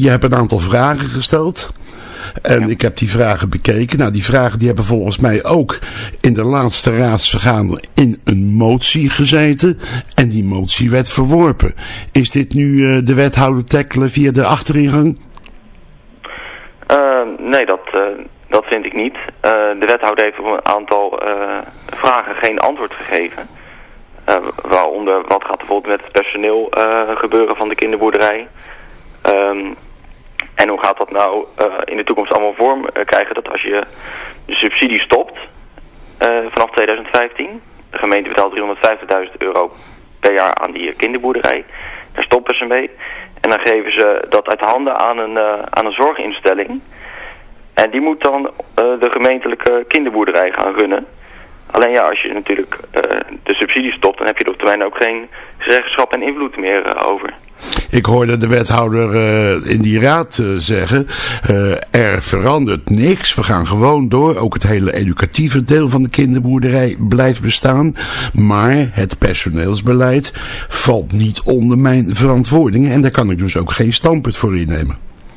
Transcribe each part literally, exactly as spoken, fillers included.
je hebt een aantal vragen gesteld. En ja. ik heb die vragen bekeken. Nou, die vragen die hebben volgens mij ook in de laatste raadsvergadering in een motie gezeten. En die motie werd verworpen. Is dit nu uh, de wethouder tackelen via de achteringang? Uh, nee, dat, uh, dat vind ik niet. Uh, de wethouder heeft op een aantal uh, vragen geen antwoord gegeven. Uh, waaronder, wat gaat er bijvoorbeeld met het personeel uh, gebeuren van de kinderboerderij? Um, en hoe gaat dat nou uh, in de toekomst allemaal vorm uh, krijgen dat als je de subsidie stopt uh, vanaf twintig vijftien, de gemeente betaalt driehonderdvijftigduizend euro per jaar aan die kinderboerderij, daar stoppen ze mee. En dan geven ze dat uit handen aan een, uh, aan een zorginstelling. En die moet dan uh, de gemeentelijke kinderboerderij gaan runnen. Alleen ja, als je natuurlijk uh, de subsidie stopt, dan heb je er op termijn ook geen zeggenschap en invloed meer uh, over. Ik hoorde de wethouder uh, in die raad uh, zeggen, uh, er verandert niks, we gaan gewoon door. Ook het hele educatieve deel van de kinderboerderij blijft bestaan. Maar het personeelsbeleid valt niet onder mijn verantwoording. En daar kan ik dus ook geen standpunt voor innemen.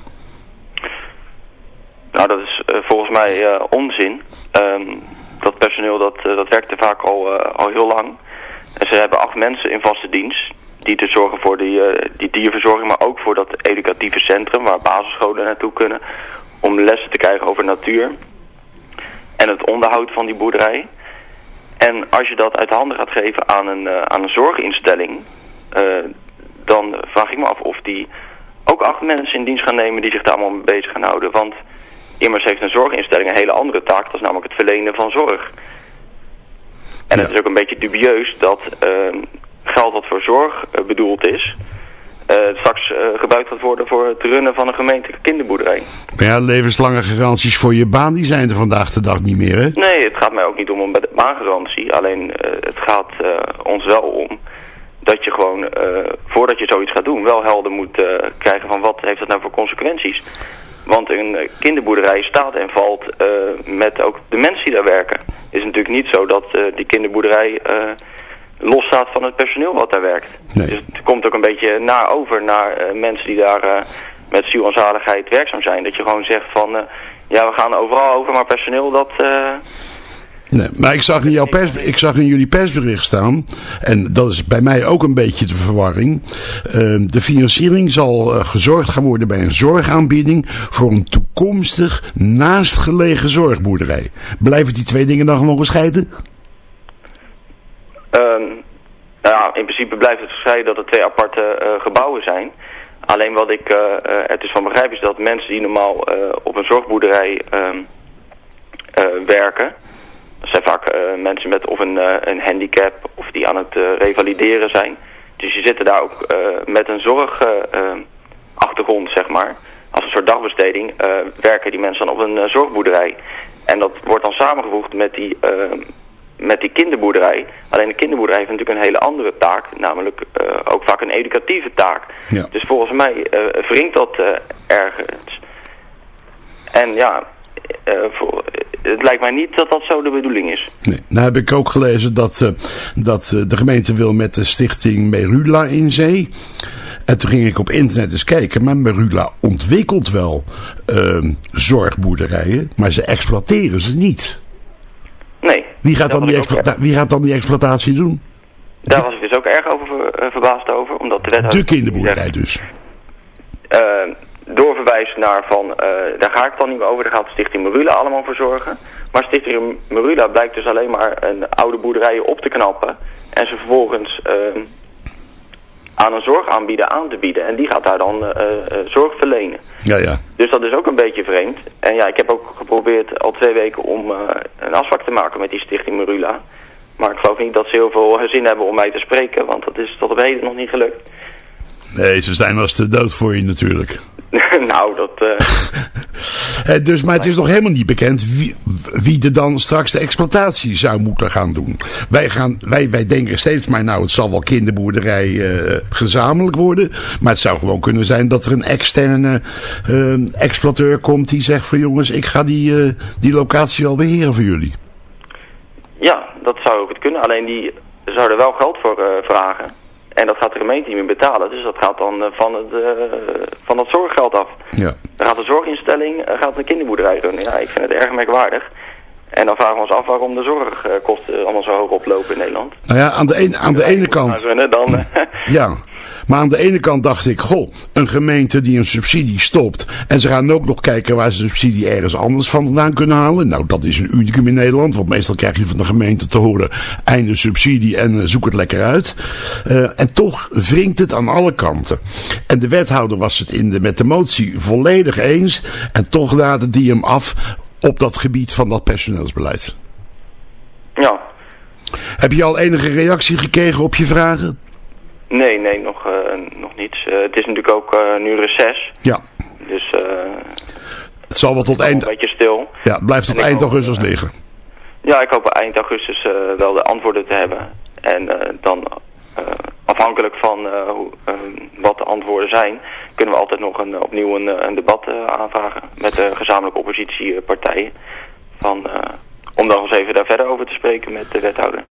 Nou, dat is uh, volgens mij uh, onzin. Um, dat personeel dat, uh, dat werkt er vaak al, uh, al heel lang. En ze hebben acht mensen in vaste dienst. Die te zorgen voor die, uh, die dierverzorging, maar ook voor dat educatieve centrum waar basisscholen naartoe kunnen. Om lessen te krijgen over natuur. En het onderhoud van die boerderij. En als je dat uit handen gaat geven aan een, uh, aan een zorginstelling. Uh, dan vraag ik me af of die ook acht mensen in dienst gaan nemen die zich daar allemaal mee bezig gaan houden. Want immers heeft een zorginstelling een hele andere taak. Dat is namelijk het verlenen van zorg. En ja. Het is ook een beetje dubieus dat uh, geld wat voor zorg uh, bedoeld is, uh, straks uh, gebruikt gaat worden voor het runnen van een gemeentelijke kinderboerderij. Maar ja, levenslange garanties voor je baan, die zijn er vandaag de dag niet meer, hè? Nee, het gaat mij ook niet om een baangarantie. Alleen uh, het gaat uh, ons wel om dat je gewoon, uh, voordat je zoiets gaat doen, wel helder moet uh, krijgen van wat heeft dat nou voor consequenties. Want een kinderboerderij staat en valt uh, met ook de mensen die daar werken. Het is natuurlijk niet zo dat uh, die kinderboerderij uh, los staat van het personeel wat daar werkt. Nee. Dus het komt ook een beetje naar over naar uh, mensen die daar uh, met ziel en zaligheid werkzaam zijn. Dat je gewoon zegt van, uh, ja, we gaan overal over, maar personeel dat... Uh, Nee, maar ik zag, in jouw pers, ik zag in jullie persbericht staan, en dat is bij mij ook een beetje de verwarring. Uh, de financiering zal uh, gezorgd gaan worden bij een zorgaanbieding voor een toekomstig naastgelegen zorgboerderij. Blijven die twee dingen dan gewoon gescheiden? Uh, nou ja, in principe blijft het gescheiden dat het twee aparte uh, gebouwen zijn. Alleen wat ik uh, uh, er dus van begrijp is dat mensen die normaal uh, op een zorgboerderij uh, uh, werken... Dat zijn vaak uh, mensen met of een, uh, een handicap of die aan het uh, revalideren zijn. Dus die zitten daar ook uh, met een zorgachtergrond, uh, zeg maar. Als een soort dagbesteding uh, werken die mensen dan op een uh, zorgboerderij. En dat wordt dan samengevoegd met die, uh, met die kinderboerderij. Alleen de kinderboerderij heeft natuurlijk een hele andere taak. Namelijk uh, ook vaak een educatieve taak. Ja. Dus volgens mij uh, wringt dat uh, ergens. En ja... Uh, voor, het lijkt mij niet dat dat zo de bedoeling is. Nee. Nou heb ik ook gelezen dat, uh, dat uh, de gemeente wil met de stichting Merula in zee. En toen ging ik op internet eens kijken. Maar Merula ontwikkelt wel uh, zorgboerderijen. Maar ze exploiteren ze niet. Nee. Wie gaat, dan die, exploita- wie gaat dan die exploitatie doen? Daar was ik dus ook erg over ver, uh, verbaasd over. Omdat de wethouder... De kinderboerderij dus. Uh, doorverwijst naar van, uh, daar ga ik dan niet meer over, daar gaat de Stichting Merula allemaal voor zorgen. Maar Stichting Merula blijkt dus alleen maar een oude boerderijen op te knappen en ze vervolgens uh, aan een zorgaanbieder aan te bieden. En die gaat daar dan uh, uh, zorg verlenen. Ja, ja. Dus dat is ook een beetje vreemd. En ja, ik heb ook geprobeerd al twee weken om uh, een afspraak te maken met die Stichting Merula. Maar ik geloof niet dat ze heel veel zin hebben om mij te spreken, want dat is tot op heden nog niet gelukt. Nee, ze zijn als de dood voor je natuurlijk. Nou, dat... Uh... dus, maar het is nog helemaal niet bekend wie, wie er dan straks de exploitatie zou moeten gaan doen. Wij, gaan, wij, wij denken steeds maar, nou, het zal wel kinderboerderij uh, gezamenlijk worden. Maar het zou gewoon kunnen zijn dat er een externe uh, exploiteur komt die zegt van jongens, ik ga die, uh, die locatie wel beheren voor jullie. Ja, dat zou ook het kunnen. Alleen die zouden wel geld voor uh, vragen. En dat gaat de gemeente niet meer betalen. Dus dat gaat dan uh, van, het, uh, van dat zorggeld af. Ja. Dan gaat de zorginstelling uh, gaat een kinderboerderij runnen. Ja, ik vind het erg merkwaardig. En dan vragen we ons af waarom de zorgkosten allemaal zo hoog oplopen in Nederland. Nou ja, aan de, een, aan de ene kant... Runnen, dan, ja, maar aan de ene kant dacht ik, goh, een gemeente die een subsidie stopt. En ze gaan ook nog kijken waar ze de subsidie ergens anders vandaan kunnen halen. Nou, dat is een unicum in Nederland. Want meestal krijg je van de gemeente te horen, einde subsidie en uh, zoek het lekker uit. Uh, en toch wringt het aan alle kanten. En de wethouder was het in de, met de motie volledig eens. En toch laadde die hem af op dat gebied van dat personeelsbeleid. Ja. Heb je al enige reactie gekregen op je vragen? Nee, nee, nog, uh, nog niets. Uh, het is natuurlijk ook uh, nu reces. Ja. Dus uh, het zal wel tot eind... een beetje stil. Ja, het blijft tot eind augustus liggen. Ja, ik hoop eind augustus uh, wel de antwoorden te hebben. En uh, dan uh, afhankelijk van uh, hoe, uh, wat de antwoorden zijn, kunnen we altijd nog een, opnieuw een, een debat uh, aanvragen met de gezamenlijke oppositiepartijen. Van, uh, om dan eens even daar verder over te spreken met de wethouder.